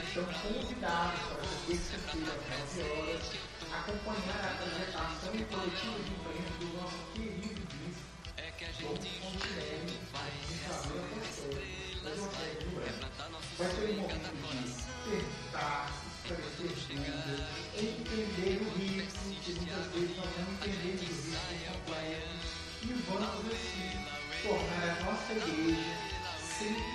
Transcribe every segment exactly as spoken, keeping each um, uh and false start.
estão convidados para essa terça-feira, às nove horas, acompanhar a apresentação e coletiva de imprensa do nosso querido bispo, Dom Fontenelle, de Família Apostólica, da Diocese de Rio Branco. Vai ser um momento de perguntar, esclarecer dúvidas, entender o ritmo, que muitas vezes nós não entendemos o ritmo completo, e vamos, assim, tornar a nossa igreja sempre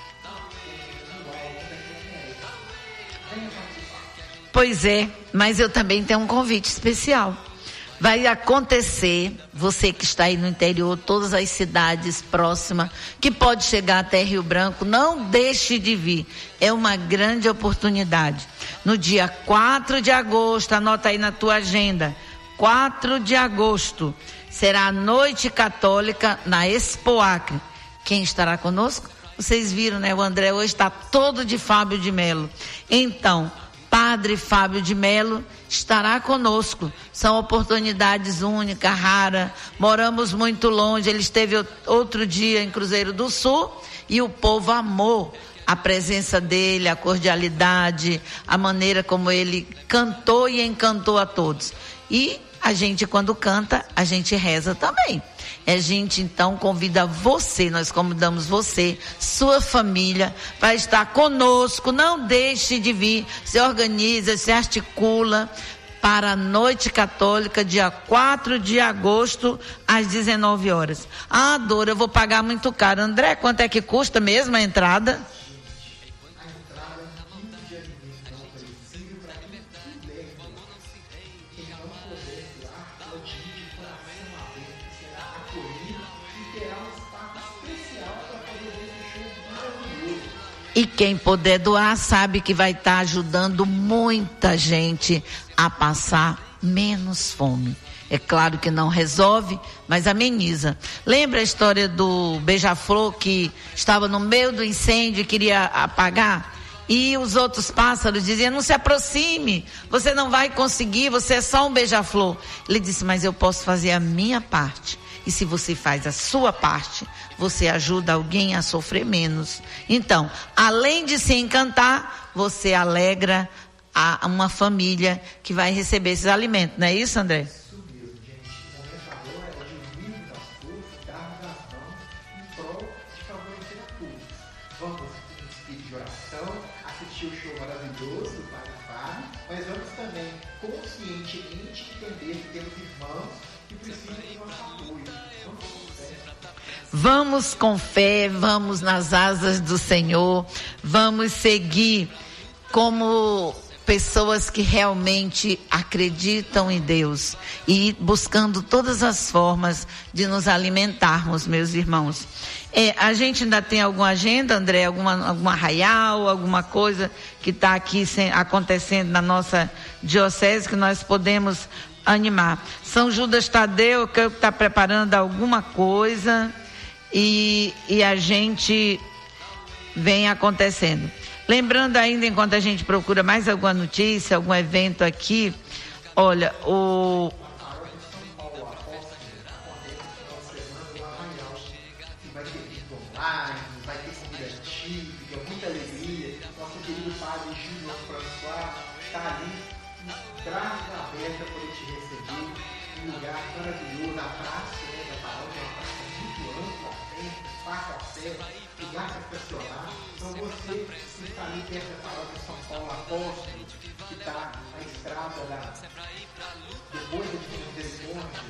Pois é, mas eu também tenho um convite especial. Vai acontecer, você que está aí no interior, todas as cidades próximas, que pode chegar até Rio Branco, não deixe de vir. É uma grande oportunidade. No dia quatro de agosto, anota aí na tua agenda, quatro de agosto, será a Noite Católica na Expo Acre. Quem estará conosco? Vocês viram, né? O André hoje está todo de Fábio de Melo. Então, Padre Fábio de Melo estará conosco. São oportunidades únicas, raras. Moramos muito longe. Ele esteve outro dia em Cruzeiro do Sul e o povo amou a presença dele, a cordialidade, a maneira como ele cantou e encantou a todos. E a gente, quando canta, a gente reza também. A gente, então, convida você, nós convidamos você, sua família, para estar conosco. Não deixe de vir, se organiza, se articula para a Noite Católica, dia quatro de agosto, às dezenove horas. Ah, Dora, eu vou pagar muito caro. André, quanto é que custa mesmo a entrada? E quem puder doar sabe que vai estar ajudando muita gente a passar menos fome. É claro que não resolve, mas ameniza. Lembra a história do beija-flor que estava no meio do incêndio e queria apagar? E os outros pássaros diziam, não se aproxime, você não vai conseguir, você é só um beija-flor. Ele disse, mas eu posso fazer a minha parte. E se você faz a sua parte, você ajuda alguém a sofrer menos. Então, além de se encantar, você alegra a uma família que vai receber esses alimentos. Não é isso, André? Isso mesmo, gente. O momento agora é de unirmos as forças, darmos as mãos em prol de favorecer a todos. Vamos em espírito de oração, assistir o show maravilhoso do Padre Fábio, mas vamos também conscientemente entender que temos irmãos que precisam do nosso apoio. Vamos com fé, vamos nas asas do Senhor, vamos seguir como pessoas que realmente acreditam em Deus e buscando todas as formas de nos alimentarmos, meus irmãos. É, a gente ainda tem alguma agenda, André? Alguma, alguma arraial, alguma coisa que está aqui sem, acontecendo na nossa diocese que nós podemos animar? São Judas Tadeu, que está preparando alguma coisa e, e a gente vem acontecendo. Lembrando ainda, enquanto a gente procura mais alguma notícia, algum evento aqui, olha, o... vai ter vídeo online, vai ter comida típica, muita alegria. Nosso querido Padre Júnior François está ali, braços abertos para te receber, um lugar maravilhoso, a praça, né, da paróquia, uma praça muito ampla, aberta, fácil acesso, lugar para estacionar. Então você que está ali perto da paróquia São Paulo Apóstolo, que está na estrada da, depois da Misericórdia,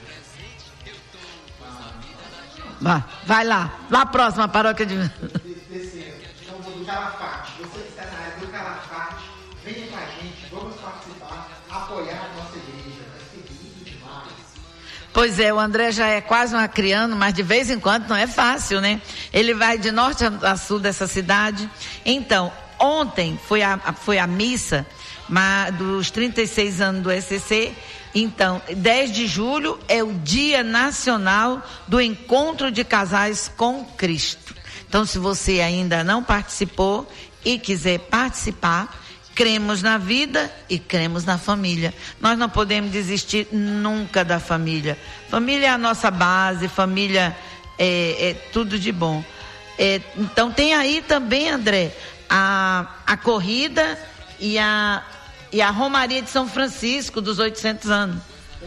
Vai, vai lá, lá a próxima paróquia de... Descendo, então do Calafate, você que está na área do Calafate, venha com a gente, vamos participar, apoiar a nossa igreja, vai ser lindo demais. Pois é, o André já é quase um acriano, mas de vez em quando não é fácil, né? Ele vai de norte a sul dessa cidade. Então, ontem foi a, foi a missa mas, dos trinta e seis anos do S C C. Então, dez de julho é o Dia Nacional do Encontro de Casais com Cristo. Então, se você ainda não participou e quiser participar, cremos na vida e cremos na família. Nós não podemos desistir nunca da família. Família é a nossa base, família é, é tudo de bom. É, então, tem aí também, André, a, a corrida e a, e a Romaria de São Francisco dos oitocentos anos.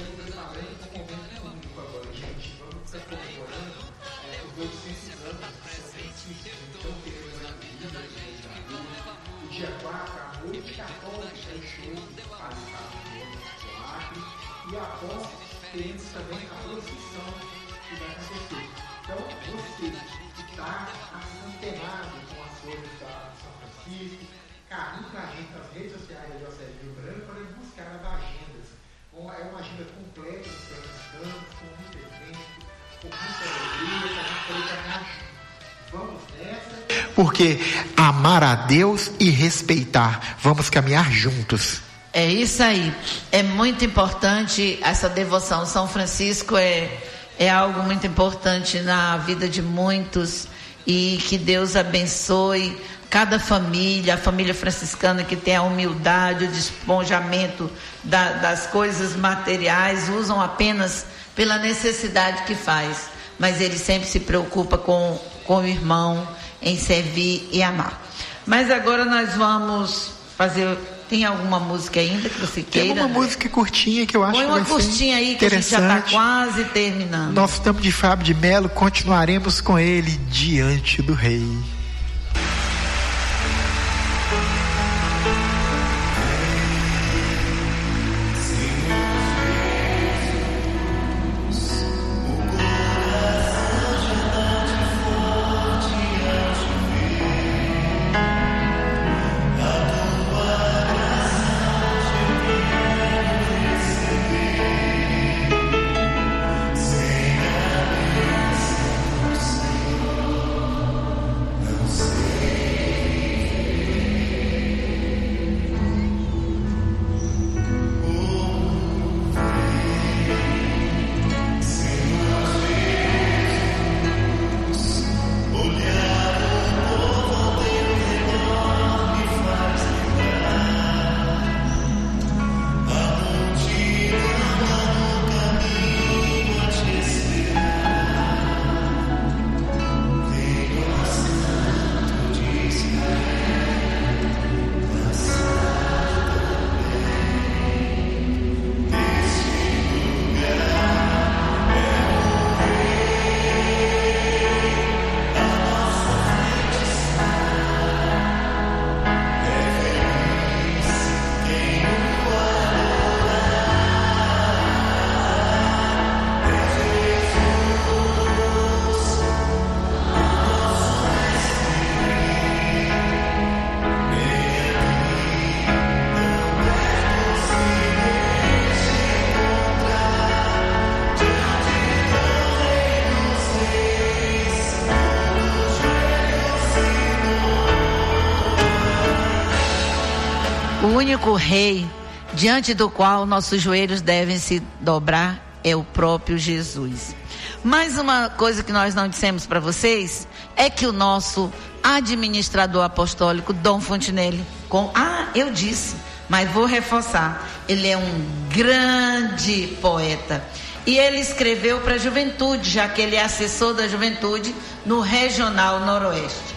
Dia quatro, à noite, católica, é show de qualidade do Acre. E após, teremos também a procissão que vai acontecer. Então, você que está antenado com as coisas da São Francisco, caminhe com a gente nas redes sociais da Diocese de Rio Branco para buscar as agendas. É uma agenda completa dos franciscanos, com muito evento, com muita alegria, para a gente poder caminhar junto. Vamos nessa. Porque amar a Deus e respeitar, vamos caminhar juntos. É isso aí. É muito importante essa devoção. São Francisco é, é algo muito importante na vida de muitos, e que Deus abençoe cada família, a família franciscana que tem a humildade, o despojamento da, das coisas materiais, usam apenas pela necessidade que faz, mas ele sempre se preocupa com, com o irmão, em servir e amar. Mas agora nós vamos fazer... Tem alguma música ainda que você queira? Tem uma música curtinha que eu acho Põe que vai ser interessante. Põe uma curtinha aí que a gente já está quase terminando. Nós estamos de Fábio de Melo, continuaremos com ele diante do Rei. O único rei diante do qual nossos joelhos devem se dobrar é o próprio Jesus. Mais uma coisa que nós não dissemos para vocês é que o nosso administrador apostólico, Dom Fontinelli, com, ah, eu disse, mas vou reforçar, ele é um grande poeta. E ele escreveu para a juventude, já que ele é assessor da juventude no Regional Noroeste.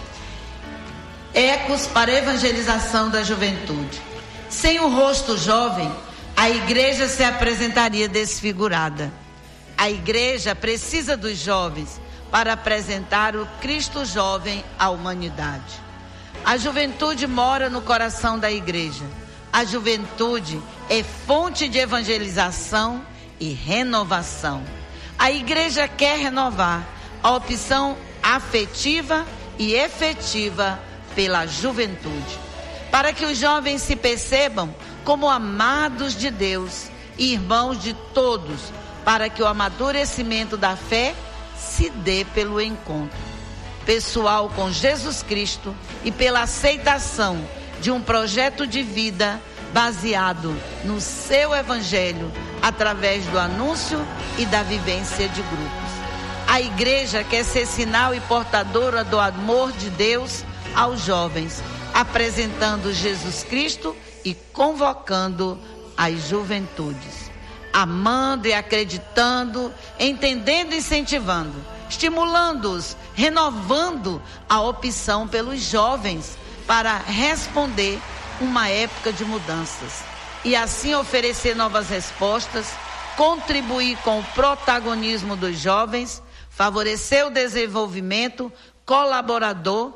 Ecos para evangelização da juventude. Sem o rosto jovem, a igreja se apresentaria desfigurada. A igreja precisa dos jovens para apresentar o Cristo jovem à humanidade. A juventude mora no coração da igreja. A juventude é fonte de evangelização e renovação. A igreja quer renovar a opção afetiva e efetiva pela juventude, para que os jovens se percebam como amados de Deus e irmãos de todos, para que o amadurecimento da fé se dê pelo encontro pessoal com Jesus Cristo e pela aceitação de um projeto de vida baseado no seu evangelho, através do anúncio e da vivência de grupos. A igreja quer ser sinal e portadora do amor de Deus aos jovens, apresentando Jesus Cristo e convocando as juventudes, amando e acreditando, entendendo e incentivando, estimulando-os, renovando a opção pelos jovens para responder uma época de mudanças e assim oferecer novas respostas, contribuir com o protagonismo dos jovens, favorecer o desenvolvimento colaborador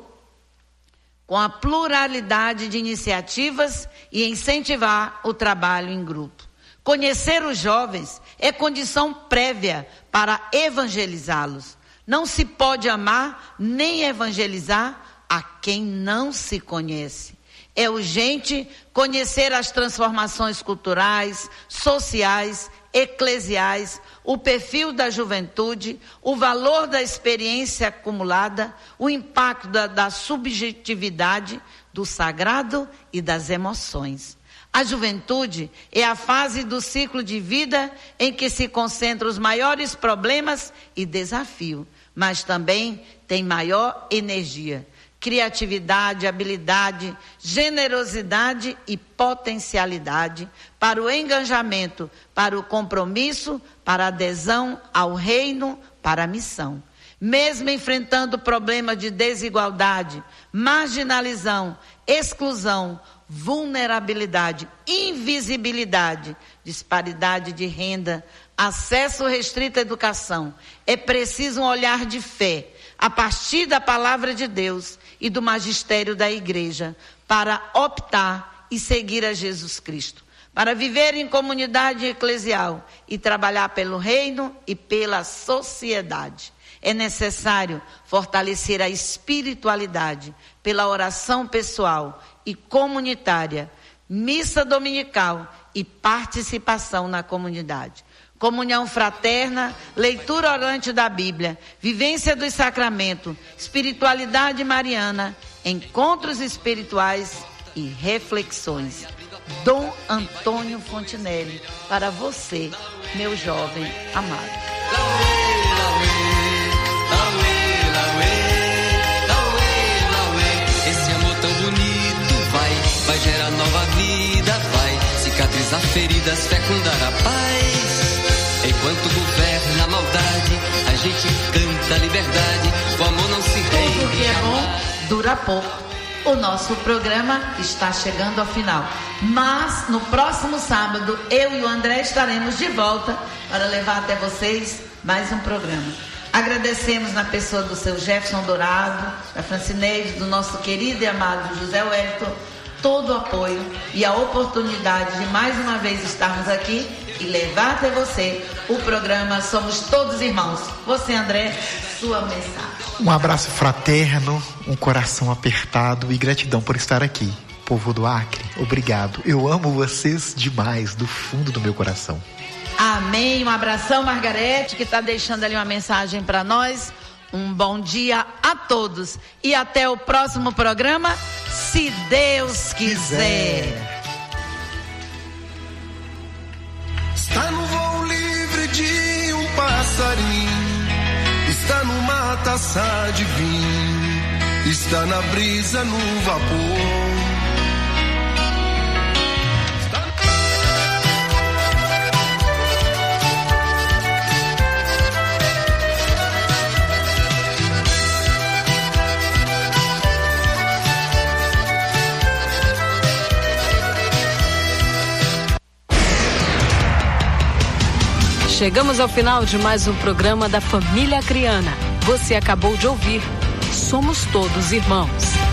com a pluralidade de iniciativas e incentivar o trabalho em grupo. Conhecer os jovens é condição prévia para evangelizá-los. Não se pode amar nem evangelizar a quem não se conhece. É urgente conhecer as transformações culturais, sociais, eclesiais, o perfil da juventude, o valor da experiência acumulada, o impacto da, da subjetividade, do sagrado e das emoções. A juventude é a fase do ciclo de vida em que se concentram os maiores problemas e desafios, mas também tem maior energia, criatividade, habilidade, generosidade e potencialidade para o engajamento, para o compromisso, para a adesão ao reino, para a missão. Mesmo enfrentando problemas de desigualdade, marginalização, exclusão, vulnerabilidade, invisibilidade, disparidade de renda, acesso restrito à educação, é preciso um olhar de fé, a partir da palavra de Deus e do magistério da igreja, para optar e seguir a Jesus Cristo, para viver em comunidade eclesial e trabalhar pelo reino e pela sociedade. É necessário fortalecer a espiritualidade pela oração pessoal e comunitária, missa dominical e participação na comunidade. Comunhão fraterna, leitura orante da Bíblia, vivência dos sacramentos, espiritualidade mariana, encontros espirituais e reflexões. Dom Antônio Fontinelli, para você, meu jovem amado. Esse amor tão bonito vai, vai gerar nova vida, vai cicatrizar feridas, fecundar a paz. Enquanto governa a maldade, a gente canta a liberdade, o amor não se rende. Tudo que é bom dura pouco. O nosso programa está chegando ao final, mas no próximo sábado eu e o André estaremos de volta para levar até vocês mais um programa. Agradecemos na pessoa do seu Jefferson Dourado, da Francineide, do nosso querido e amado José Wellington, todo o apoio e a oportunidade de mais uma vez estarmos aqui e levar até você o programa Somos Todos Irmãos. Você, André, sua mensagem. Um abraço fraterno, um coração apertado e gratidão por estar aqui. Povo do Acre, obrigado. Eu amo vocês demais, do fundo do meu coração. Amém. Um abração, Margarete, que está deixando ali uma mensagem para nós. Um bom dia a todos e até o próximo programa, se Deus quiser. Está no voo livre de um passarinho, está numa taça de vinho, está na brisa, no vapor. Chegamos ao final de mais um programa da Família Acreana. Você acabou de ouvir Somos Todos Irmãos.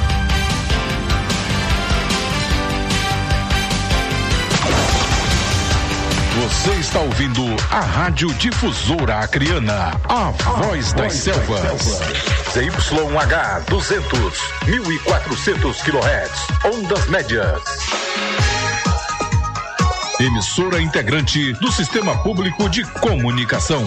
Você está ouvindo a Rádio Difusora Acreana, a voz das selvas. Z Y H duzentos, mil e quatrocentos quilohertz, ondas médias. Emissora integrante do Sistema Público de Comunicação.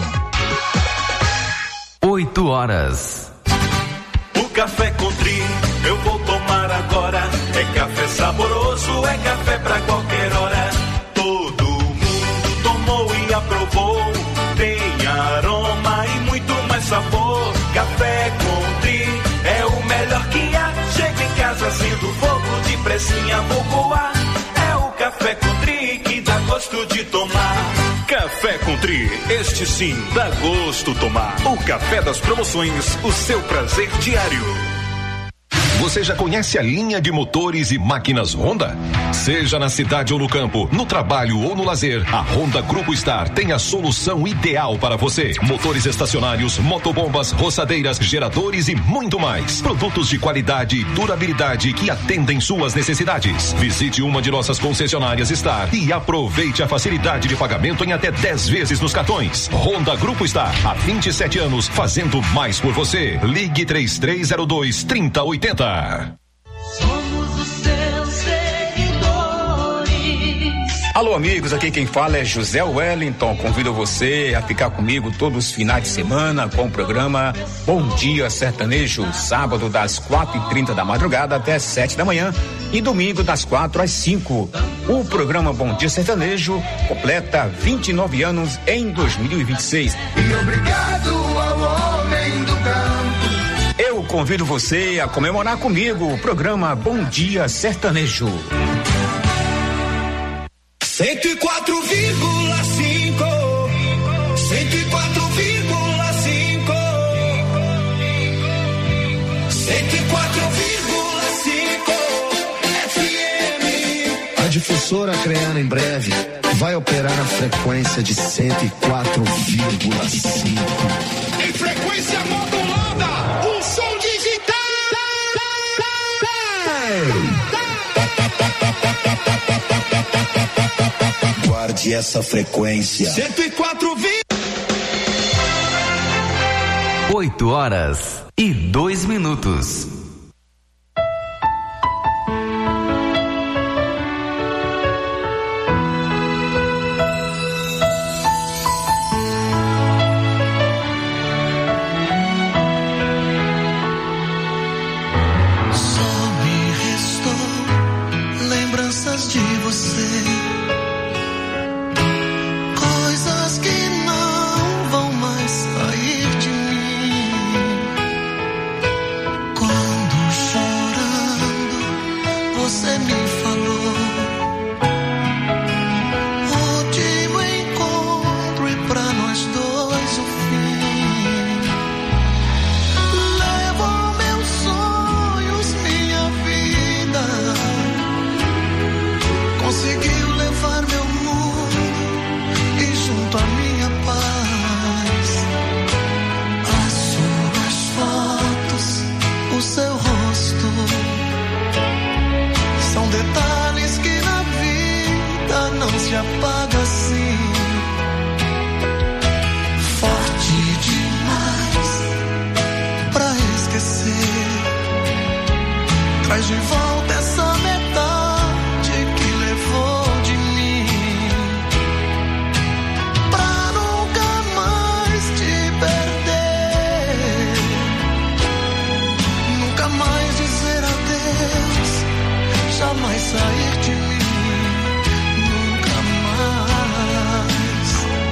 Oito horas. O café Country eu vou tomar agora. É café saboroso, é café pra qualquer hora. Todo mundo tomou e aprovou. Tem aroma e muito mais sabor. Café Country é o melhor que há. Chega em casa sendo fogo, de pressinha vou coar. É o Café Country que dá gosto de tomar. Café Country, este sim dá gosto tomar. O café das promoções, o seu prazer diário. Você já conhece a linha de motores e máquinas Honda? Seja na cidade ou no campo, no trabalho ou no lazer, a Honda Grupo Star tem a solução ideal para você. Motores estacionários, motobombas, roçadeiras, geradores e muito mais. Produtos de qualidade e durabilidade que atendem suas necessidades. Visite uma de nossas concessionárias Star e aproveite a facilidade de pagamento em até dez vezes nos cartões. Honda Grupo Star, há vinte e sete anos, fazendo mais por você. Ligue três três zero dois, três zero oito zero. Somos os seus seguidores. Alô, amigos, aqui quem fala é José Wellington. Convido você a ficar comigo todos os finais de semana com o programa Bom Dia Sertanejo, sábado das quatro e trinta da madrugada até sete da manhã e domingo das quatro às cinco. O programa Bom Dia Sertanejo completa vinte e nove anos em dois mil e vinte e seis. E obrigado ao homem do campo. Eu convido você a comemorar comigo o programa Bom Dia Sertanejo. cento e quatro vírgula cinco, cento e quatro vírgula cinco, cento e quatro vírgula cinco F M. A difusora Acreana em breve vai operar na frequência de cento e quatro vírgula cinco. Em frequência modulada, o som digital. Guarde essa frequência. cento e quatro vírgula cinco. oito horas e dois minutos. De você, coisas que não vão mais sair de mim. Quando chorando você me falou, último encontro e pra nós dois o fim. Levou meus sonhos, minha vida. Conseguiu levar meu mundo e junto à minha paz, as suas fotos, o seu rosto, são detalhes que na vida não se apaga assim. Forte demais pra esquecer, traz de volta essa metade que levou de mim, pra nunca mais te perder, nunca mais dizer adeus, jamais sair de mim, nunca mais.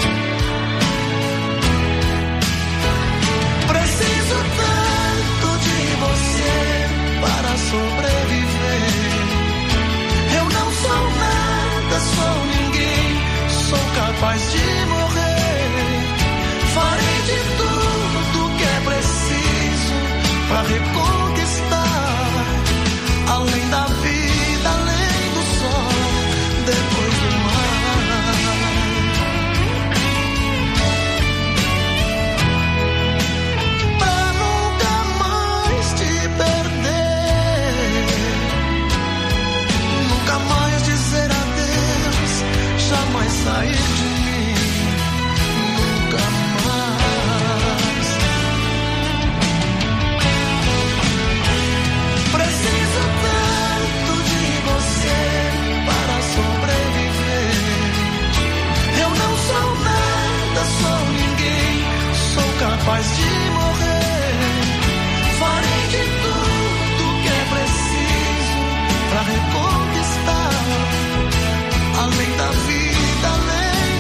Preciso tanto de você para sobreviver. Eu não sou nada, sou ninguém, sou capaz de morrer. Farei de tudo que é preciso pra reconquistar, além da vida, além do sol, depois do mar. Pra nunca mais te perder, nunca mais dizer adeus, jamais sair de mim, nunca mais. Preciso tanto de você para sobreviver. Eu não sou nada, sou ninguém, sou capaz de morrer. Farei de tudo que é preciso pra reconquistar, além da vida, além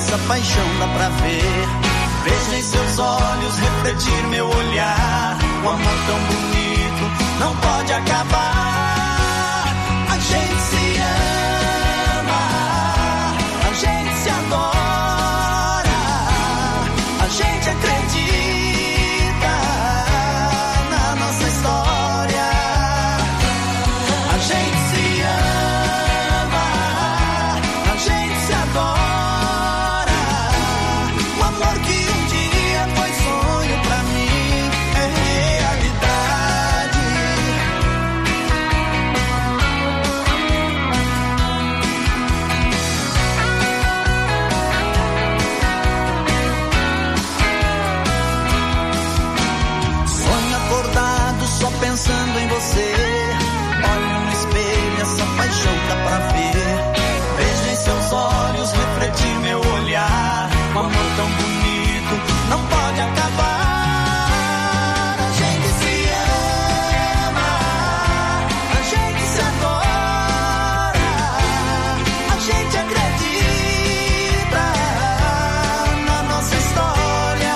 essa paixão dá pra ver. Vejo em seus olhos refletir meu olhar. Um amor tão bonito não pode acabar. A gente se ama, a gente se adora, a gente acredita na nossa história. A gente se ama, a gente se adora. O amor que um dia foi sonho pra mim é realidade. Sonho acordado só pensando em você. Olho no espelho, essa paixão dá pra ver. Vejo em seus olhos refletir meu olhar. Um amor tão bonito não pode acabar. A gente se ama, a gente se adora, a gente acredita na nossa história.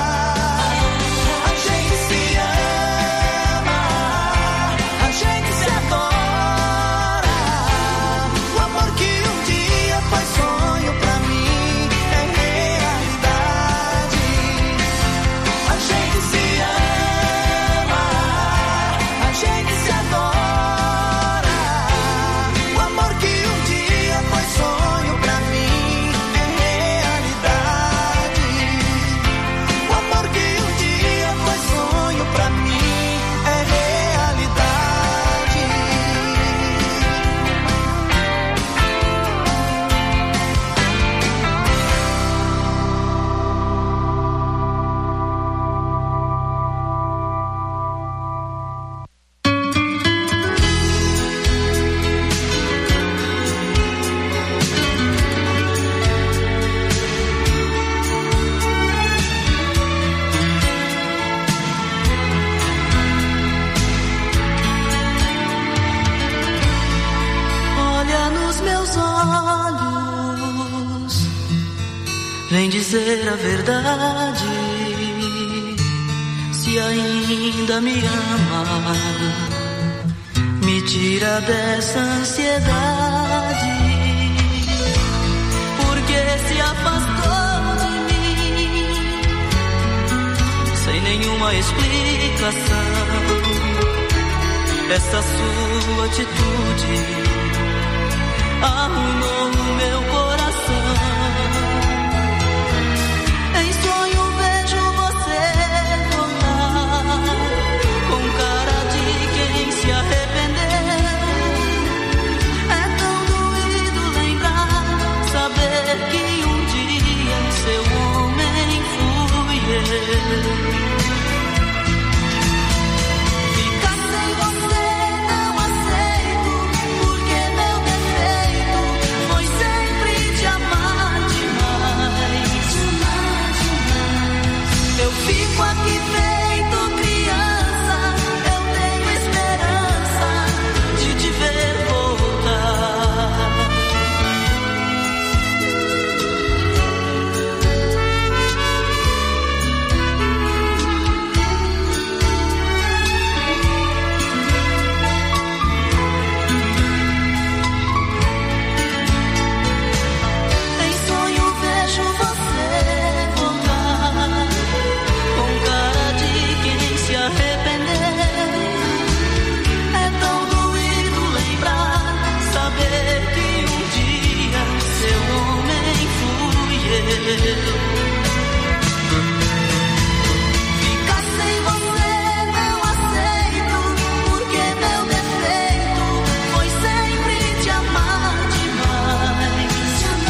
A gente se ama, a gente se adora. O amor que um dia foi sonho pra mim é realidade. A gente se ama, a gente se adora. O amor que um dia foi sonho pra mim é realidade. O amor que um dia foi sonho pra mim é realidade. Olha nos meus olhos, vem dizer a verdade. Se ainda me ama, me tira dessa ansiedade. Porque se afastou de mim, sem nenhuma explicação. Essa sua atitude arruinou o meu coração. Em sonho vejo você voltar, com cara de quem se arrependeu. É tão doído lembrar, saber que um dia seu homem fui eu. Ficar sem você não aceito, porque meu defeito foi sempre te amar demais. Eu fico aqui feito criança, eu tenho esperança de te ver voltar. Em sonho vejo você voltar, com cara de quem se arrependeu. É tão doído lembrar, saber que um dia seu homem fui eu. Ficar sem você não aceito, porque meu defeito foi sempre te amar demais.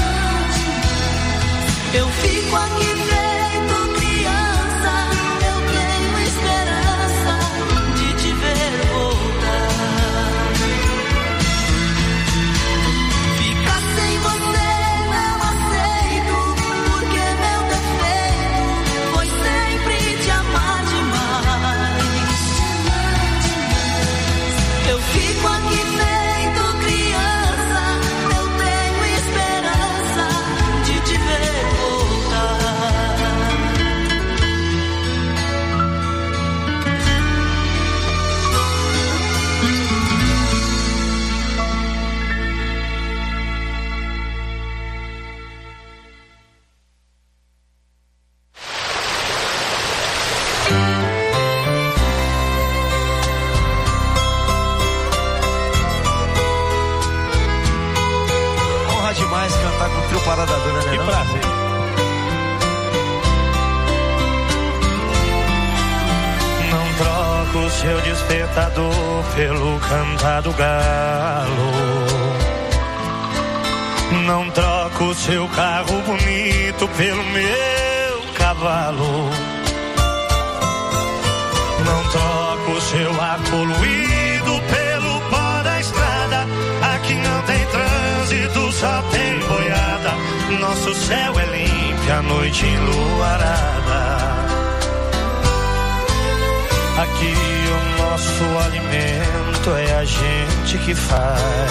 Eu fico aqui feito criança, eu tenho esperança de te ver voltar. Ficar sem você não aceito, porque meu defeito foi sempre te amar demais. Eu fico aqui feito criança, eu tenho esperança de te ver voltar. seu despertador pelo cantar do galo. Não troco o seu carro bonito pelo meu cavalo. Não troco o seu ar poluído pelo pó da estrada. Aqui não tem trânsito, só tem boiada. Nosso céu é limpo, a noite enluarada. Aqui o nosso alimento é a gente que faz.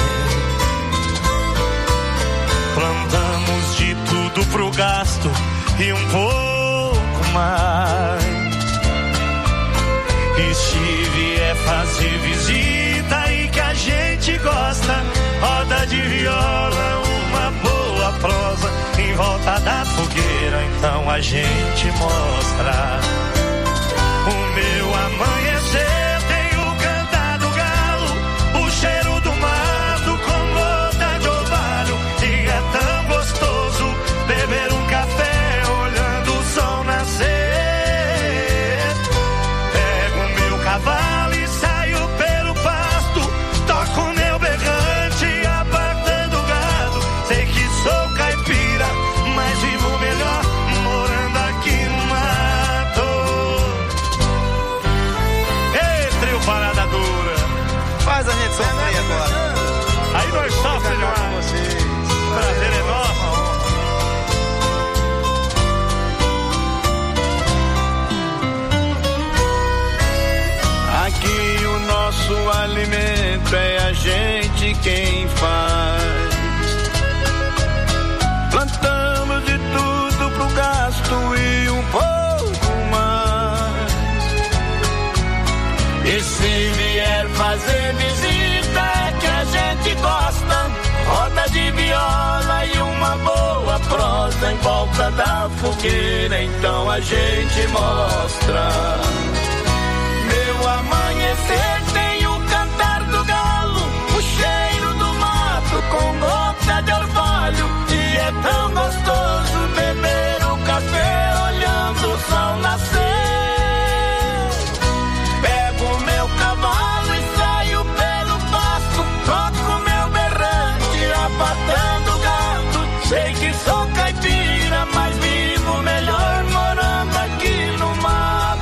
Plantamos de tudo pro gasto e um pouco mais. E se vier fazer visita e que a gente gosta, roda de viola, uma boa prosa em volta da fogueira, então a gente mostra. O meu amanhecer tem o cantar do galo, o cheiro do mato com gota de orvalho. E é tão gostoso beber um café olhando o sol nascer. Pego o meu cavalo e saio pelo pasto, toco o meu berrante apartando o gado. Sei que sou caipira, mas vivo melhor morando aqui no mato. Ei, trio Parada Dura, faz a gente sofrer agora. Aí nós sofremos demais. Vocês. Prazer é nosso. Aqui o nosso alimento é a gente quem faz. Plantamos de tudo pro gasto e um pouco mais. E se vier fazer visita é que a gente gosta. Roda de viola e uma boa prosa em volta da fogueira, então a gente mostra. Meu amanhecer tem o cantar do galo, o cheiro do mato com gota de orvalho. E é tão gostoso beber o café olhando o sol nascer. Pego o meu cavalo e saio pelo pasto, toco meu berrante apartando o gado. Sei que sou caipira, mas vivo melhor morando aqui no mato.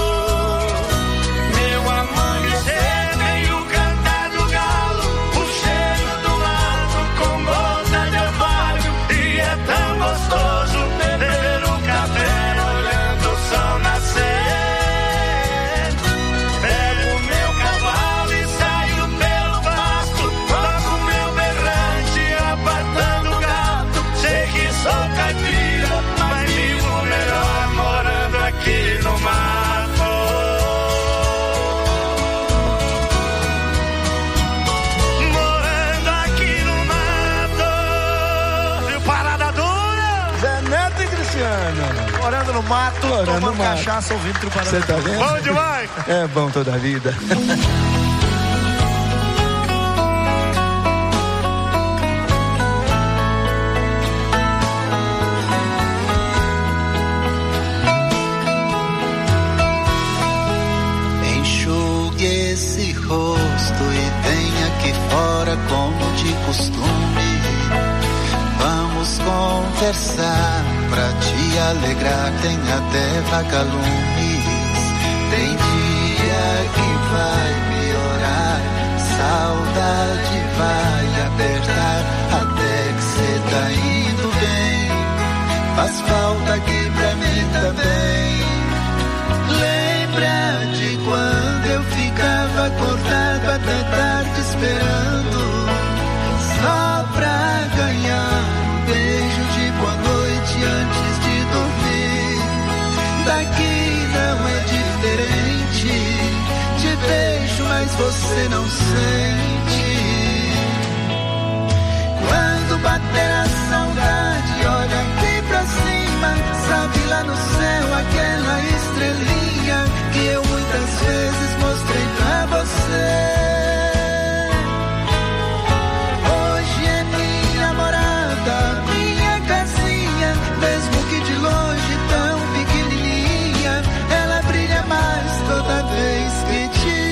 Morando no mato, Morando tomando no mato. cachaça, ouvindo Trio Parada. Você tá vendo? Bom demais! É bom toda a vida. Enxugue esse rosto e venha aqui fora como de costume. Vamos conversar pra te alegrar, tem até vagalumes. Tem dia que vai piorar, saudade vai apertar, até que cê tá indo bem. Faz falta aqui pra mim também. Lembra de quando eu ficava acordado até tarde esperando, só pra ganhar um beijo de boa noite antes de dormir. Daqui não é diferente, te beijo mas você não sente. Quando bater a saudade, olha aqui pra cima, sabe lá no céu aquela estrelinha que eu muitas vezes mostrei pra você. Toda vez que te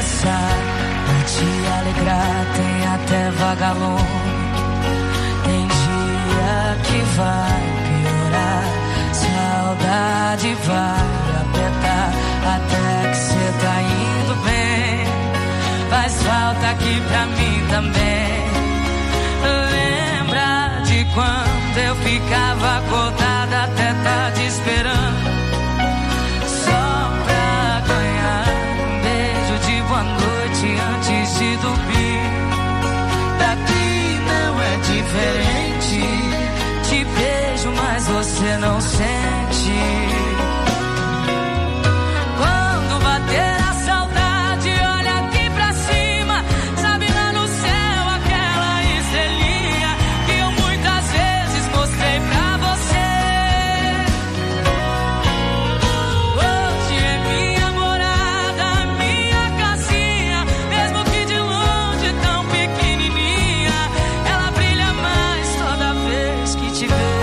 começar a te alegrar, tem até vagalume. Tem dia que vai piorar, saudade vai apertar, até que cê tá indo bem. Faz falta aqui pra mim também. Lembra de quando eu ficava acordada até tarde esperando, só pra ganhar um beijo de boa noite antes de dormir. Daqui não é diferente, te beijo mas você não sente. Quando bater a saudade, olha aqui pra cima, sabe lá no céu aquela estrelinha que eu muitas vezes mostrei pra você. Hoje é minha morada, minha casinha, mesmo que de longe tão pequenininha, ela brilha mais toda vez que te vê.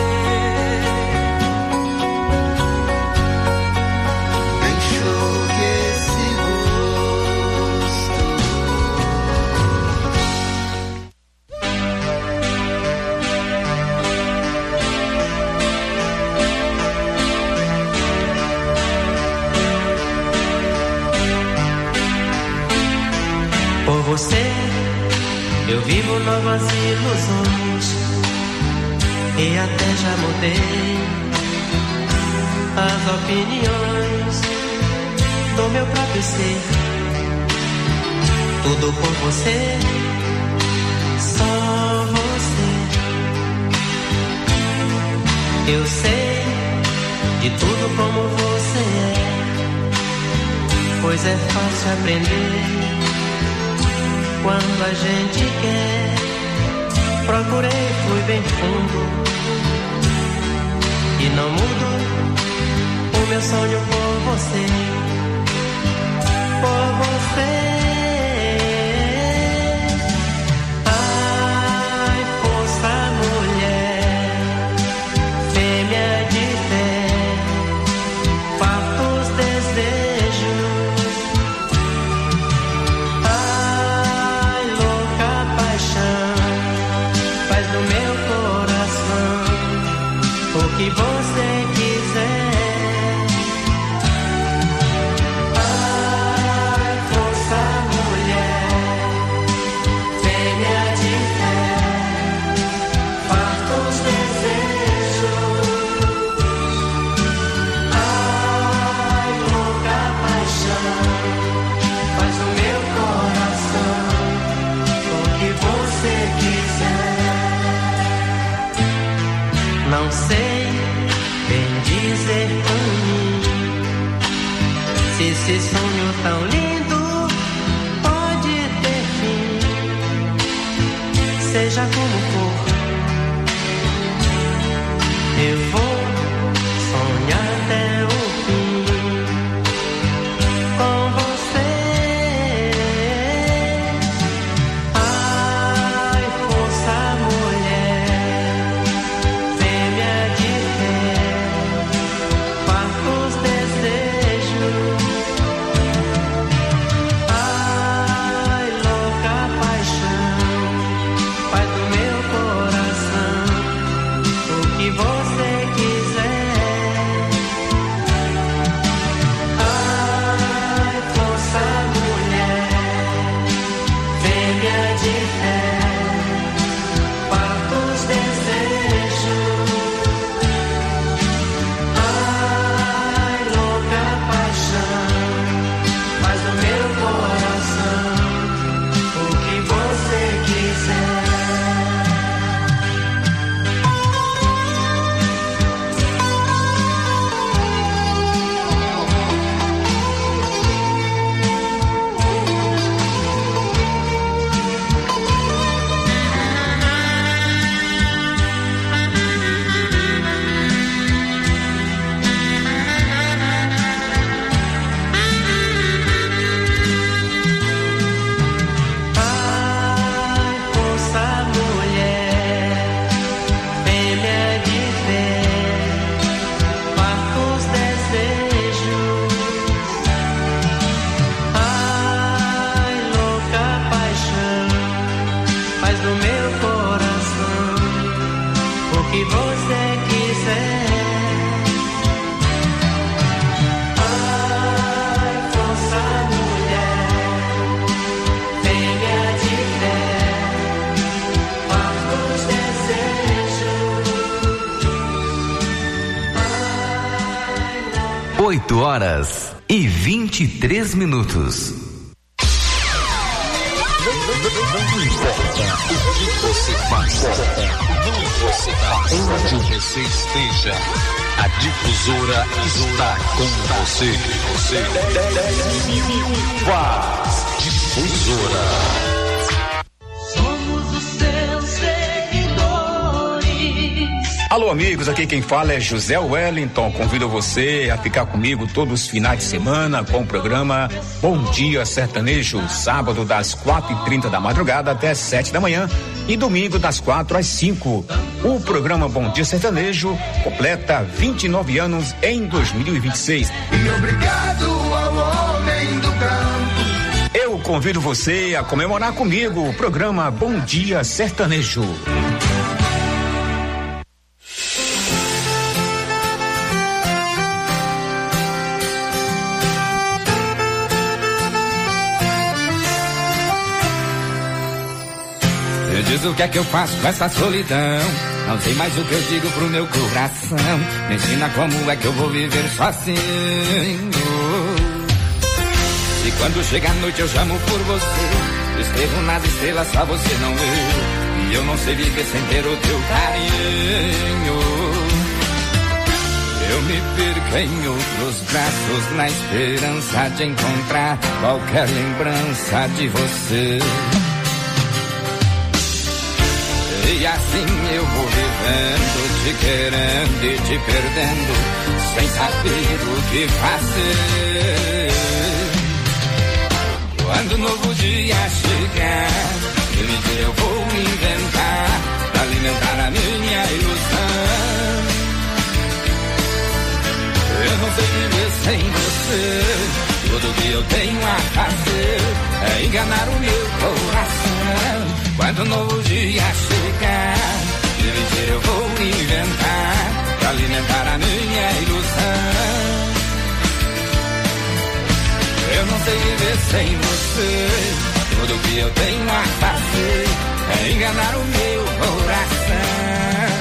Enxugue esse rosto. Por você eu vivo novas ilusões e até já mudei as opiniões do meu próprio ser. Tudo por você, só você. Eu sei de tudo como você é, pois é fácil aprender quando a gente quer. Procurei, fui bem fundo e não mudo o meu sonho por você, por você. Ai, força, mulher, fêmea de fé, fartos desejos. Ai, louca paixão, faz do meu coração o que você quiser. Ai, força, mulher, fêmea de fé, fartos desejos. Ai, louca paixão, faz do meu coração o que você quiser. Não sei bem dizer pra mim se esse sonho tão lindo pode ter fim. Seja como for, eu vou sonhar até o fim com você. Ai, força, mulher, fêmea de fé, fartos desejos. Ai, louca paixão, faz do meu coração o que você quer. horas e vinte e três minutos. Não importa o que você faça, não você faça, onde você esteja, a Difusora está com você. Você dez mil watts. Difusora. Somos os seus seguidores. Alô, amigos, aqui quem fala é José Wellington. Convido você a ficar comigo todos os finais de semana com o programa Bom Dia Sertanejo, sábado das quatro e trinta da madrugada até as sete da manhã e domingo das quatro às cinco. O programa Bom Dia Sertanejo completa vinte e nove anos em dois mil e vinte e seis. E obrigado ao homem do campo. Eu convido você a comemorar comigo o programa Bom Dia Sertanejo. Diz o que é que eu faço com essa solidão. Não sei mais o que eu digo pro meu coração. Me ensina como é que eu vou viver sozinho. E quando chega a noite eu chamo por você. Escrevo nas estrelas, só você não vê. E eu não sei viver sem ter o teu carinho. Eu me perco em outros braços na esperança de encontrar qualquer lembrança de você. E assim eu vou vivendo, te querendo e te perdendo, sem saber o que fazer. Quando o novo dia chegar, eu me digo, eu vou inventar pra alimentar a minha ilusão. Eu não sei viver sem você, tudo que eu tenho a fazer é enganar o meu coração. Quando o novo dia chegar, de mentira eu vou inventar pra alimentar a minha ilusão. Eu não sei viver sem você, tudo que eu tenho a fazer é enganar o meu coração.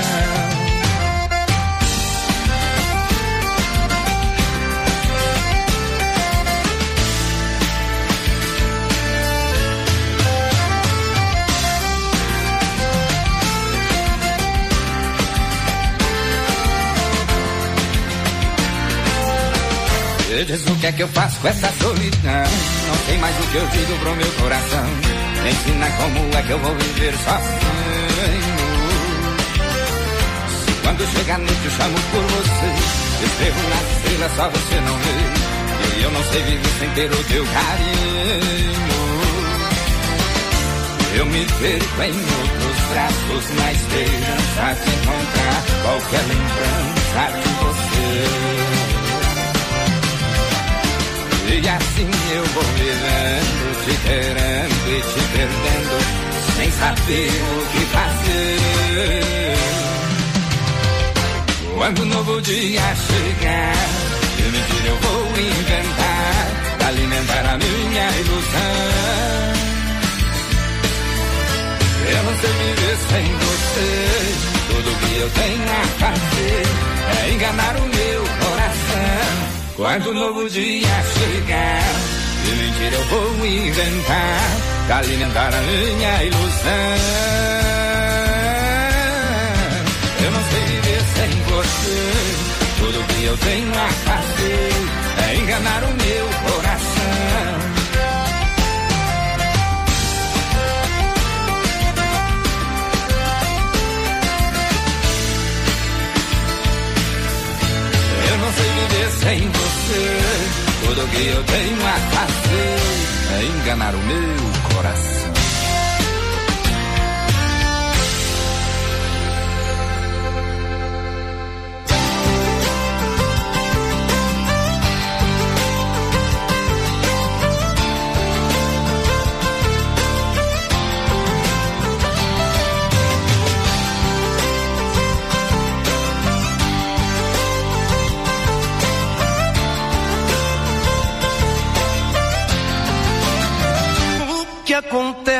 Diz o que é que eu faço com essa solidão. Não sei mais o que eu digo pro meu coração. Me ensina como é que eu vou viver sozinho. Se quando chega a noite eu chamo por você, escrevo nas estrelas, só você não vê. E eu não sei viver sem ter o teu carinho. Eu me perco em outros braços na esperança de encontrar qualquer lembrança de você. E assim eu vou vivendo, te querendo e te perdendo, sem saber o que fazer. Quando o novo dia chegar, de mentira eu vou inventar pra alimentar a minha ilusão. Eu não sei viver sem você, tudo que eu tenho a fazer é enganar o meu coração. Quando o novo dia chegar, de mentira eu vou inventar pra alimentar a minha ilusão. Eu não sei viver sem você, tudo que eu tenho a fazer é enganar o meu coração. Eu não sei viver sem você, tudo que eu tenho a fazer é enganar o meu coração. Que acontece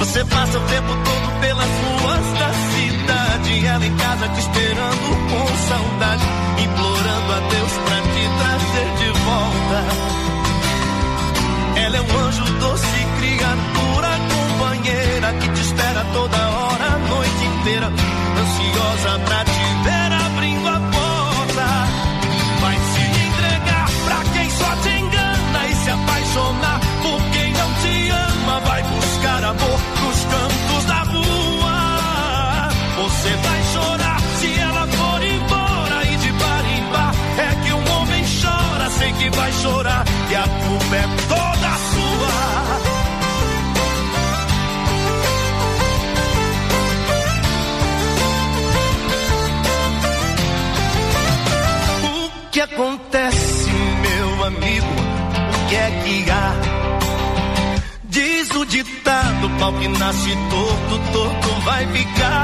Você passa o tempo todo pelas ruas da cidade, ela em casa te esperando com saudade, implorando a Deus pra te trazer de volta. Ela é um anjo doce, criatura companheira, que te espera toda hora, a noite inteira, ansiosa pra te ver abrindo a porta. Vai se entregar pra quem só te engana e se apaixonar por quem não te ama. Vai buscar amor nos cantos da rua. Você vai chorar se ela for embora, e de bar em bar é que um homem chora. Sei que vai chorar e a culpa é toda sua. O que acontece, meu amigo? O que é que há? Diz o ditado, pau que nasce torto, torto vai ficar.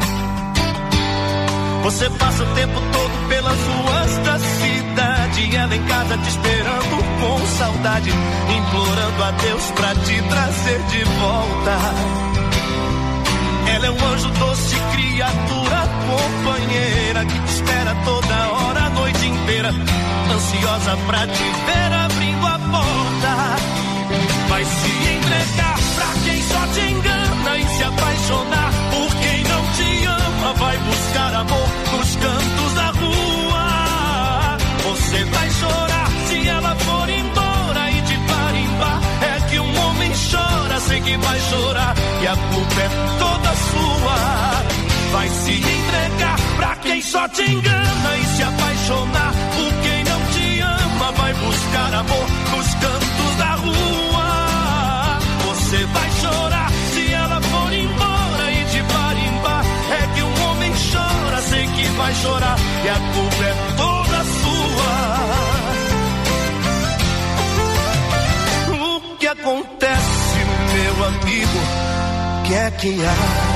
Você passa o tempo todo pelas ruas da cidade, ela em casa te esperando com saudade, implorando a Deus pra te trazer de volta. Ela é um anjo doce, criatura companheira, que te espera toda hora, a noite inteira, ansiosa pra te ver abrindo a porta. Vai se entregar pra quem só te engana e se apaixonar por quem não te ama. Vai buscar amor nos cantos da rua. Você vai chorar se ela for embora, e de bar em bar é que um homem chora. Sei que vai chorar e a culpa é toda sua. Vai se entregar pra quem só te engana e se apaixonar por quem não te ama. Vai buscar amor nos cantos da rua. Você vai chorar se ela for embora, e de bar em bar é que um homem chora. Sei que vai chorar e a culpa é toda sua. O que acontece, meu amigo? O que é que há?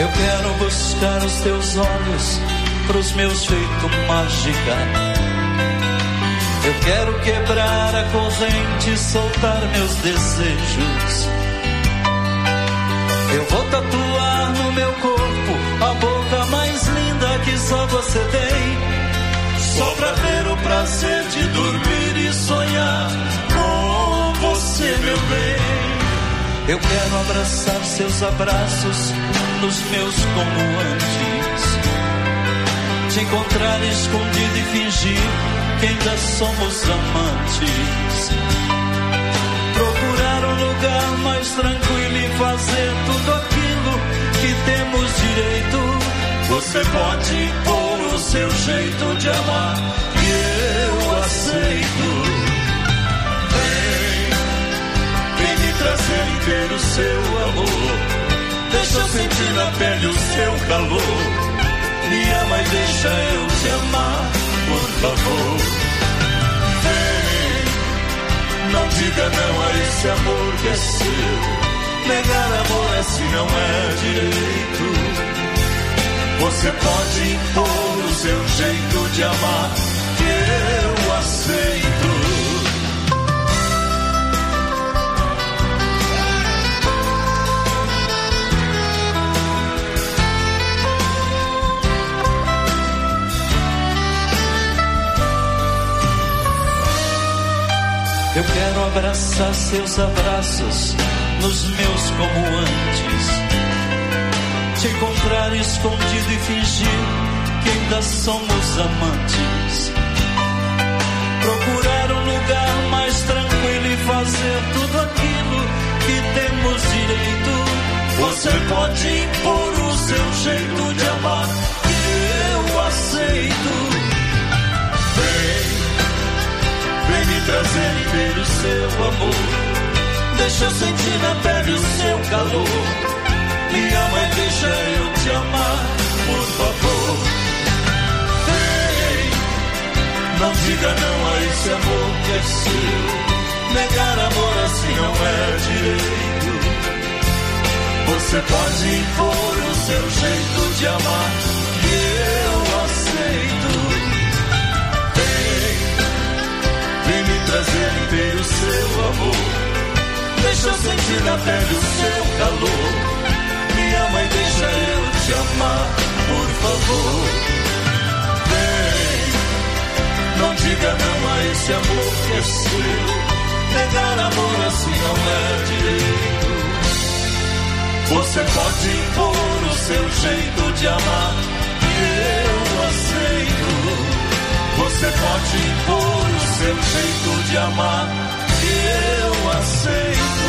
Eu quero buscar os teus olhos pros meus feitos mágica. Eu quero quebrar a corrente, soltar meus desejos. Eu vou tatuar no meu corpo a boca mais linda que só você tem, só pra ter o prazer de dormir e sonhar com você, meu bem. Eu quero abraçar seus abraços nos meus como antes, te encontrar escondido e fingir que ainda somos amantes, procurar um lugar mais tranquilo e fazer tudo aquilo que temos direito. Você pode impor o seu jeito de amar e eu aceito. Vem, vem me trazer inteiro o seu amor, deixa eu sentir na pele o seu calor. Me ama e deixa eu te amar, por favor. Vem, não diga não a esse amor que é seu. Negar amor assim não é direito. Você pode impor o seu jeito de amar, que eu aceito. Eu quero abraçar seus abraços nos meus como antes, te encontrar escondido e fingir que ainda somos amantes, procurar um lugar mais tranquilo e fazer tudo aquilo que temos direito. Você pode impor o seu jeito de amar, que eu aceito. Vem, vem me trazer inteiro o seu amor, deixa eu sentir na pele o seu calor. Me ama e deixa eu te amar, por favor. Vem, não diga não a esse amor que é seu. Negar amor assim não é direito. Você pode impor o seu jeito de amar, que eu aceito. Vem, vem me trazer inteiro o seu amor, deixa eu sentir na pele o seu calor. Me ama e deixa eu te amar, por favor. Vem, não diga não a esse amor que é seu. Negar amor assim não é direito. Você pode impor o seu jeito de amar, e eu aceito. Você pode impor o seu jeito de amar, e eu aceito.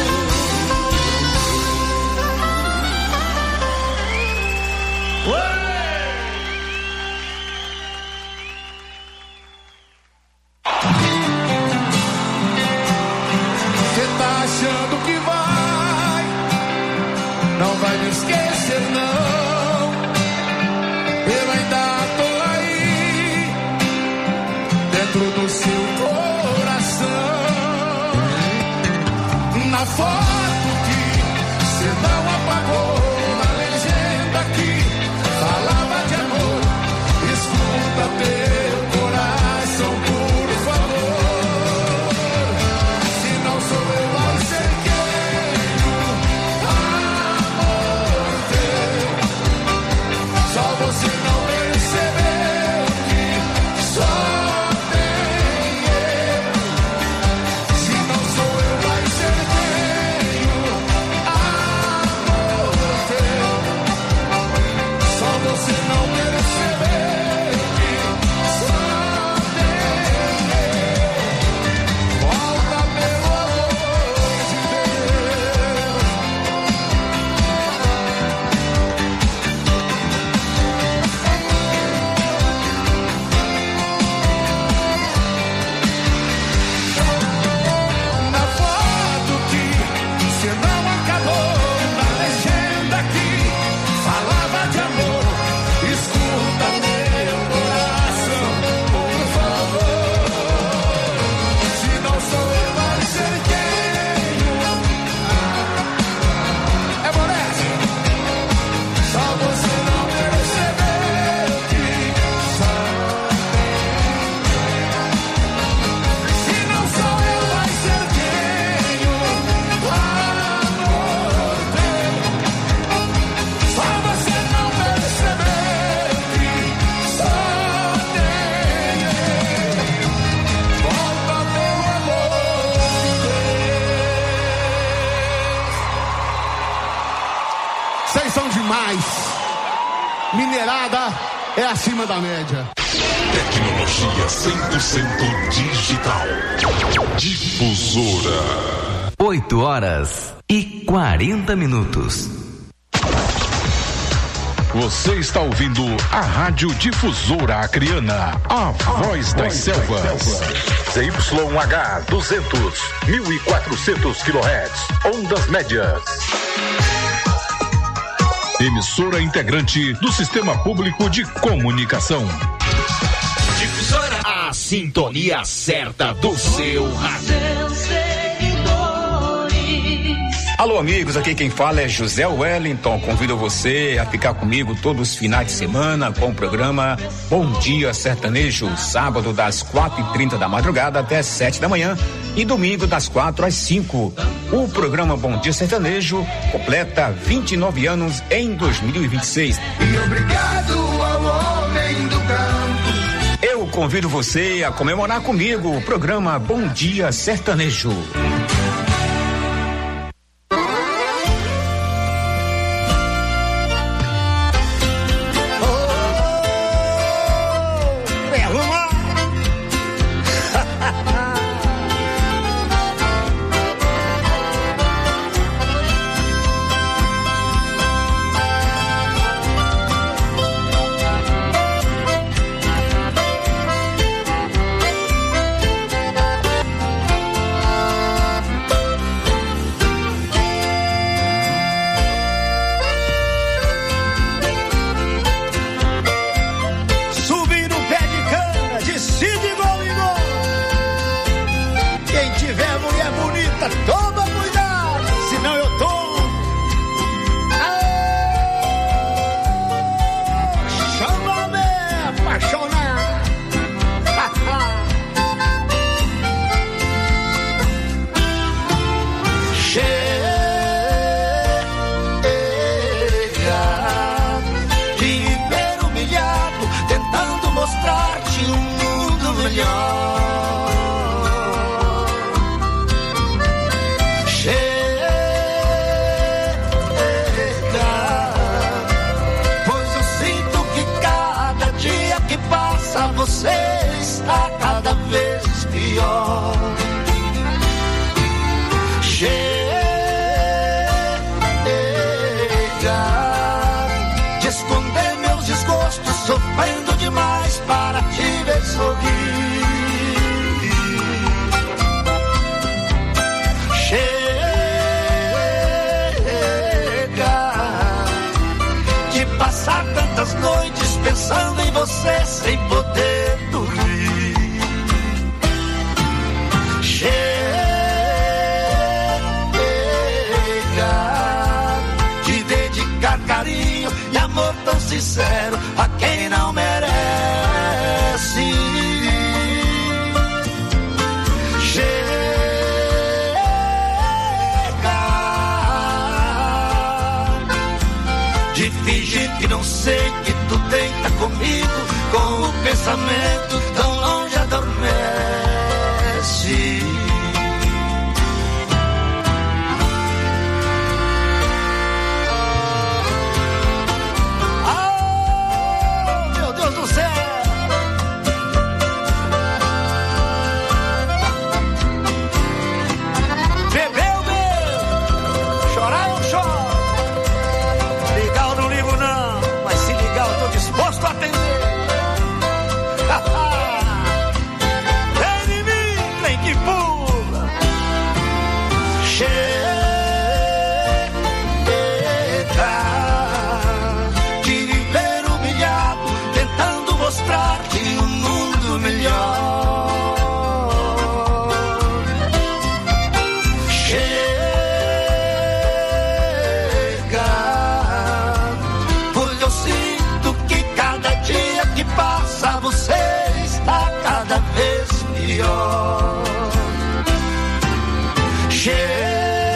Você tá achando que vai, não vai me esquecer não. Eu ainda tô aí, dentro do seu coração. mais. Minerada é acima da média. Tecnologia cem por cento digital. Difusora. oito horas e quarenta minutos. Você está ouvindo a Rádio Difusora Acreana, a voz das selvas. Z Y H duzentos, mil e quatrocentos quilohertz, ondas médias. Emissora integrante do Sistema Público de Comunicação. Difusora, a sintonia certa do seu rádio. Alô, amigos, aqui quem fala é José Wellington. Convido você a ficar comigo todos os finais de semana com o programa Bom Dia Sertanejo, sábado das quatro e trinta da madrugada até sete da manhã e domingo das quatro às cinco. O programa Bom Dia Sertanejo completa vinte e nove anos em dois mil e vinte e seis. E obrigado ao homem do campo. Eu convido você a comemorar comigo o programa Bom Dia Sertanejo. Pensando em você sem poder dormir. Chega de dedicar carinho e amor tão sincero a quem não merece. Chega de fingir que não sei que tu deita comigo, com o pensamento tão longe adormece. Oh, meu Deus do céu! Bebeu, bebeu! Chorar eu choro. Ligar eu não ligo não, mas se ligar eu tô disposto a atender. Vem em mim, trem que pula. Chega de viver humilhado, tentando mostrar-te um mundo melhor. Chega, pois eu sinto que cada dia que passa você está cada vez pior. Chega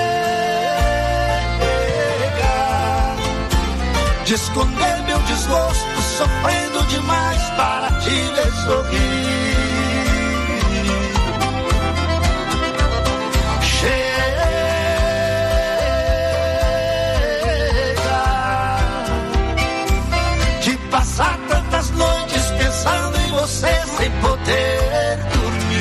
de esconder meu desgosto, sofrendo demais para te ver sorrir.